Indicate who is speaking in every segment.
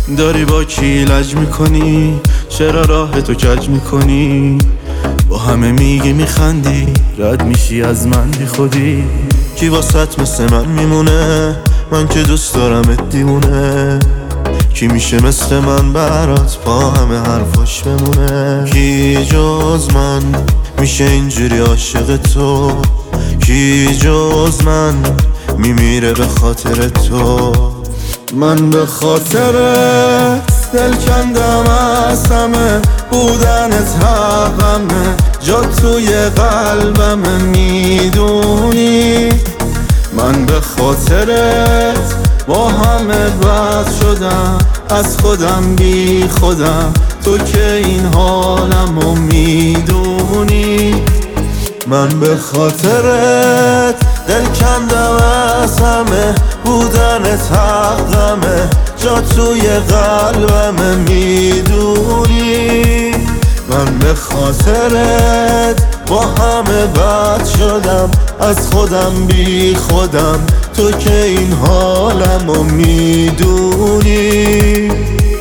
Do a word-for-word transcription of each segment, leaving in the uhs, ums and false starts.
Speaker 1: داری با کی لج میکنی؟ چرا راه تو کج میکنی؟ با همه میگی میخندی، رد میشی از من بی خودی. کی واسط مثل من میمونه؟ من که دوست دارمت دیوونه. کی میشه مثل من برات با همه حرفاش بمونه؟ کی جز من میشه اینجوری عاشق تو؟ کی جز من میمیره به خاطر تو؟ من به خاطرت دل کندم از همه، بودنت حقمه، جا توی قلبمه میدونی. من به خاطرت با همه بد شدم، از خودم بی خودم، تو که این حالمو میدونی. من به خاطرت دل کندم از همه، بودنت حقمه، جا توی قلبمه میدونی. من به خاطرت با همه بد شدم، از خودم بی خودم، تو که این حالمو میدونی.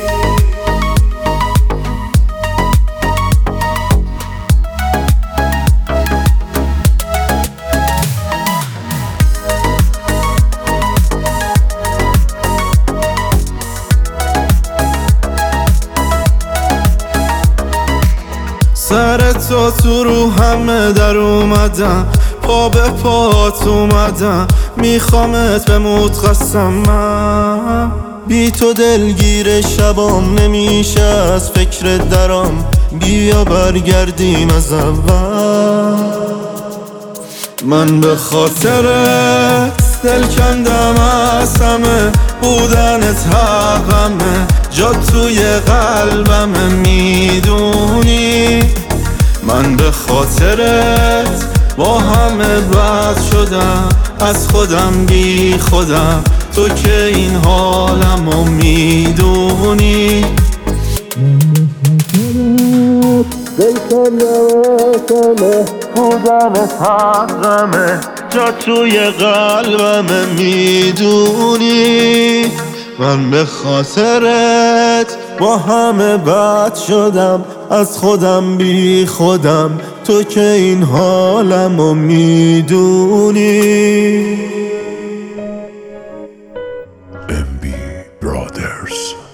Speaker 1: سر تو تو رو همه در اومدم، پا به پات اومدم، میخوامت بموت قسم. من بی تو دلگیر شبام نمیشه، از فکر درام، بیا برگردیم از اول. من به خاطرت دل کندم از همه، بودنت حقمه، جا توی قلبمه میدونی. من به خاطرت با همه بد شدم، از خودم بی خودم، تو که این حالمو میدونی. دل کندم بودنت حقمه، جا توی قلبمه میدونی. من به خاطرت با همه بد شدم، از خودم بی خودم، تو که این حالمو میدونی.
Speaker 2: ام بی Brothers.